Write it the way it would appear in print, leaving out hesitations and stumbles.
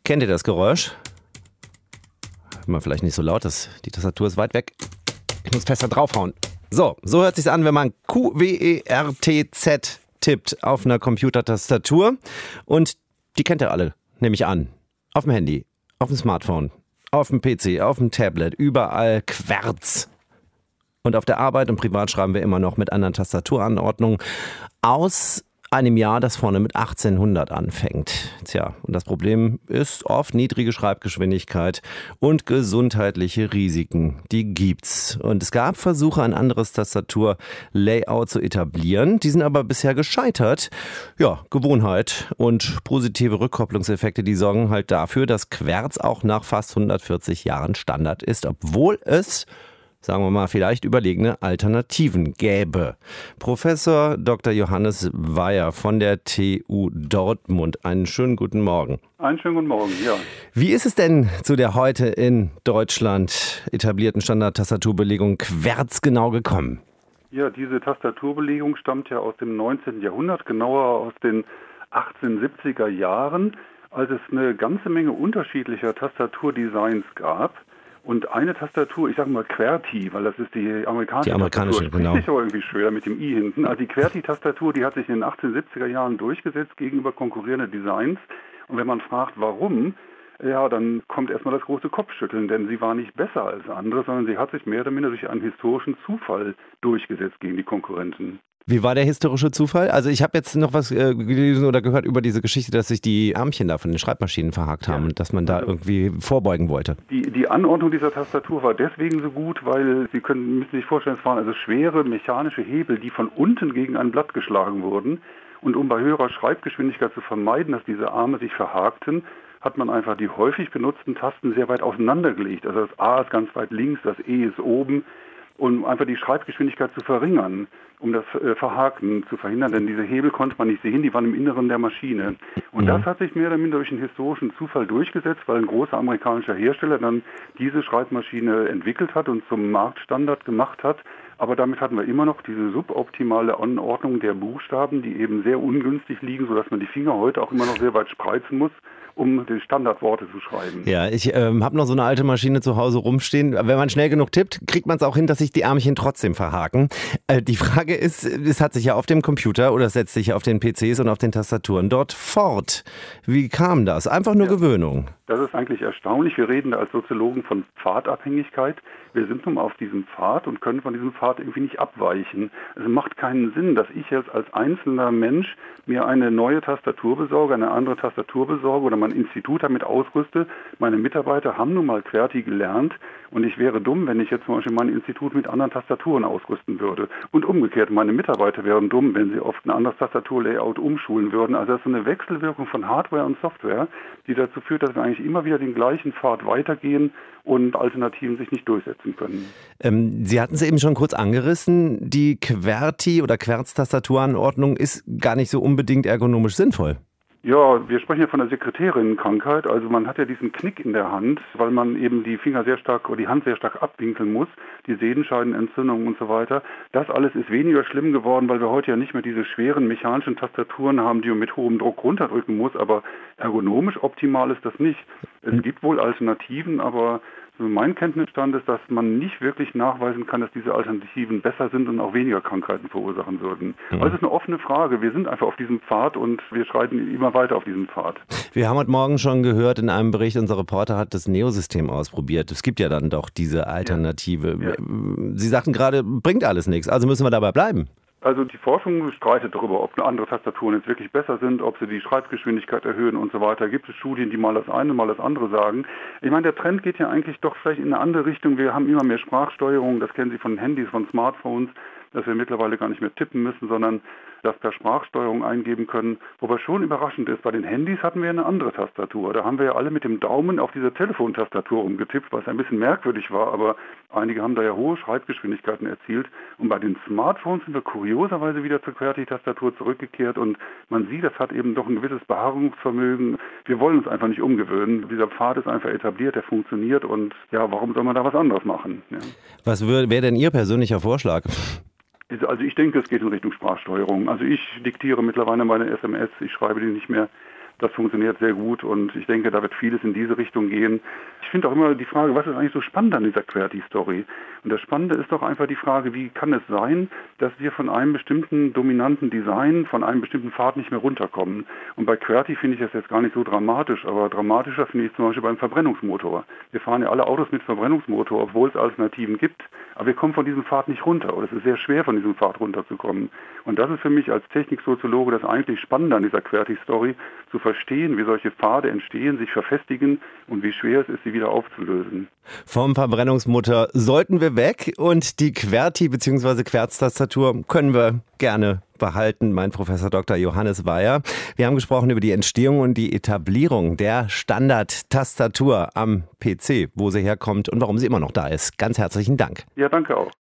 Kennt ihr das Geräusch? Immer vielleicht nicht so laut, die Tastatur ist weit weg. Ich muss fester draufhauen. So hört sich's an, wenn man QWERTZ tippt auf einer Computertastatur. Und die kennt ihr alle, nehme ich an. Auf dem Handy, auf dem Smartphone, auf dem PC, auf dem Tablet, überall Querz. Und auf der Arbeit und privat schreiben wir immer noch mit anderen Tastaturanordnungen aus einem Jahr, das vorne mit 1800 anfängt. Tja, und das Problem ist oft niedrige Schreibgeschwindigkeit und gesundheitliche Risiken. Die gibt's. Und es gab Versuche, ein anderes Tastaturlayout zu etablieren. Die sind aber bisher gescheitert. Ja, Gewohnheit und positive Rückkopplungseffekte, die sorgen halt dafür, dass Querz auch nach fast 140 Jahren Standard ist, obwohl es, sagen wir mal, vielleicht überlegene Alternativen gäbe. Professor Dr. Johannes Weyer von der TU Dortmund. Einen schönen guten Morgen. Einen schönen guten Morgen, ja. Wie ist es denn zu der heute in Deutschland etablierten Standard-Tastaturbelegung Querz genau gekommen? Ja, diese Tastaturbelegung stammt ja aus dem 19. Jahrhundert, genauer aus den 1870er Jahren, als es eine ganze Menge unterschiedlicher Tastaturdesigns gab. Und eine Tastatur, ich sage mal QWERTY, weil das ist die amerikanische Tastatur, genau. Sich aber irgendwie schwer mit dem I hinten. Also die QWERTY-Tastatur, die hat sich in den 1870er Jahren durchgesetzt gegenüber konkurrierenden Designs. Und wenn man fragt, warum, ja, dann kommt erstmal das große Kopfschütteln, denn sie war nicht besser als andere, sondern sie hat sich mehr oder minder durch einen historischen Zufall durchgesetzt gegen die Konkurrenten. Wie war der historische Zufall? Also ich habe jetzt noch was gelesen oder gehört über diese Geschichte, dass sich die Ärmchen da von den Schreibmaschinen verhakt haben und dass man da irgendwie vorbeugen wollte. Die Anordnung dieser Tastatur war deswegen so gut, weil müssen sich vorstellen, es waren also schwere mechanische Hebel, die von unten gegen ein Blatt geschlagen wurden. Und um bei höherer Schreibgeschwindigkeit zu vermeiden, dass diese Arme sich verhakten, hat man einfach die häufig benutzten Tasten sehr weit auseinandergelegt. Also das A ist ganz weit links, das E ist oben, um einfach die Schreibgeschwindigkeit zu verringern, um das Verhaken zu verhindern, denn diese Hebel konnte man nicht sehen, die waren im Inneren der Maschine. Und das hat sich mehr oder minder durch einen historischen Zufall durchgesetzt, weil ein großer amerikanischer Hersteller dann diese Schreibmaschine entwickelt hat und zum Marktstandard gemacht hat. Aber damit hatten wir immer noch diese suboptimale Anordnung der Buchstaben, die eben sehr ungünstig liegen, sodass man die Finger heute auch immer noch sehr weit spreizen muss, um die Standardworte zu schreiben. Ja, ich habe noch so eine alte Maschine zu Hause rumstehen. Wenn man schnell genug tippt, kriegt man es auch hin, dass sich die Ärmchen trotzdem verhaken. Die Frage ist, es hat sich ja auf dem Computer oder es setzt sich auf den PCs und auf den Tastaturen dort fort. Wie kam das? Einfach nur Gewöhnung. Das ist eigentlich erstaunlich. Wir reden da als Soziologen von Pfadabhängigkeit. Wir sind nun auf diesem Pfad und können von diesem Pfad irgendwie nicht abweichen. Es macht keinen Sinn, dass ich jetzt als einzelner Mensch mir eine neue Tastatur besorge, eine andere Tastatur besorge oder mein Institut damit ausrüste. Meine Mitarbeiter haben nun mal QWERTY gelernt und ich wäre dumm, wenn ich jetzt zum Beispiel mein Institut mit anderen Tastaturen ausrüsten würde. Und umgekehrt, meine Mitarbeiter wären dumm, wenn sie auf ein anderes Tastaturlayout umschulen würden. Also das ist eine Wechselwirkung von Hardware und Software, die dazu führt, dass wir eigentlich immer wieder den gleichen Pfad weitergehen und Alternativen sich nicht durchsetzen können. Sie hatten es eben schon kurz angerissen, die QWERTY oder Querz-Tastaturanordnung ist gar nicht so unbedingt ergonomisch sinnvoll. Ja, wir sprechen ja von der Sekretärinnenkrankheit. Also man hat ja diesen Knick in der Hand, weil man eben die Finger sehr stark oder die Hand sehr stark abwinkeln muss, die Sehenscheidenentzündung und so weiter. Das alles ist weniger schlimm geworden, weil wir heute ja nicht mehr diese schweren mechanischen Tastaturen haben, die man mit hohem Druck runterdrücken muss. Aber ergonomisch optimal ist das nicht. Es gibt wohl Alternativen, aber mein Kenntnisstand ist, dass man nicht wirklich nachweisen kann, dass diese Alternativen besser sind und auch weniger Krankheiten verursachen würden. Also es ist eine offene Frage. Wir sind einfach auf diesem Pfad und wir schreiten immer weiter auf diesem Pfad. Wir haben heute Morgen schon gehört in einem Bericht, unser Reporter hat das Neo-System ausprobiert. Es gibt ja dann doch diese Alternative. Ja. Sie sagten gerade, bringt alles nichts, also müssen wir dabei bleiben. Also die Forschung streitet darüber, ob andere Tastaturen jetzt wirklich besser sind, ob sie die Schreibgeschwindigkeit erhöhen und so weiter. Gibt es Studien, die mal das eine, mal das andere sagen. Ich meine, der Trend geht ja eigentlich doch vielleicht in eine andere Richtung. Wir haben immer mehr Sprachsteuerung, das kennen Sie von Handys, von Smartphones, dass wir mittlerweile gar nicht mehr tippen müssen, sondern das per Sprachsteuerung eingeben können. Wobei schon überraschend ist, bei den Handys hatten wir eine andere Tastatur. Da haben wir ja alle mit dem Daumen auf diese Telefontastatur rumgetippt, was ein bisschen merkwürdig war, aber einige haben da ja hohe Schreibgeschwindigkeiten erzielt. Und bei den Smartphones sind wir kurioserweise wieder zur QWERTY-Tastatur zurückgekehrt und man sieht, das hat eben doch ein gewisses Beharrungsvermögen. Wir wollen uns einfach nicht umgewöhnen. Dieser Pfad ist einfach etabliert, der funktioniert und ja, warum soll man da was anderes machen? Ja. Was wäre denn Ihr persönlicher Vorschlag? Also ich denke, es geht in Richtung Sprachsteuerung. Also ich diktiere mittlerweile meine SMS, ich schreibe die nicht mehr, Das funktioniert sehr gut und ich denke, da wird vieles in diese Richtung gehen. Ich finde auch immer die Frage, was ist eigentlich so spannend an dieser QWERTY-Story? Und das Spannende ist doch einfach die Frage, wie kann es sein, dass wir von einem bestimmten dominanten Design, von einem bestimmten Pfad nicht mehr runterkommen? Und bei QWERTY finde ich das jetzt gar nicht so dramatisch, aber dramatischer finde ich zum Beispiel beim Verbrennungsmotor. Wir fahren ja alle Autos mit Verbrennungsmotor, obwohl es Alternativen gibt, aber wir kommen von diesem Pfad nicht runter oder es ist sehr schwer, von diesem Pfad runterzukommen. Und das ist für mich als Techniksoziologe das eigentlich Spannende an dieser QWERTY-Story, zu verstehen, wie solche Pfade entstehen, sich verfestigen und wie schwer es ist, sie wieder aufzulösen. Vom Verbrennungsmotor sollten wir weg und die QWERTY bzw. Querztastatur können wir gerne behalten. Mein Professor Dr. Johannes Weyer. Wir haben gesprochen über die Entstehung und die Etablierung der Standardtastatur am PC, wo sie herkommt und warum sie immer noch da ist. Ganz herzlichen Dank. Ja, danke auch.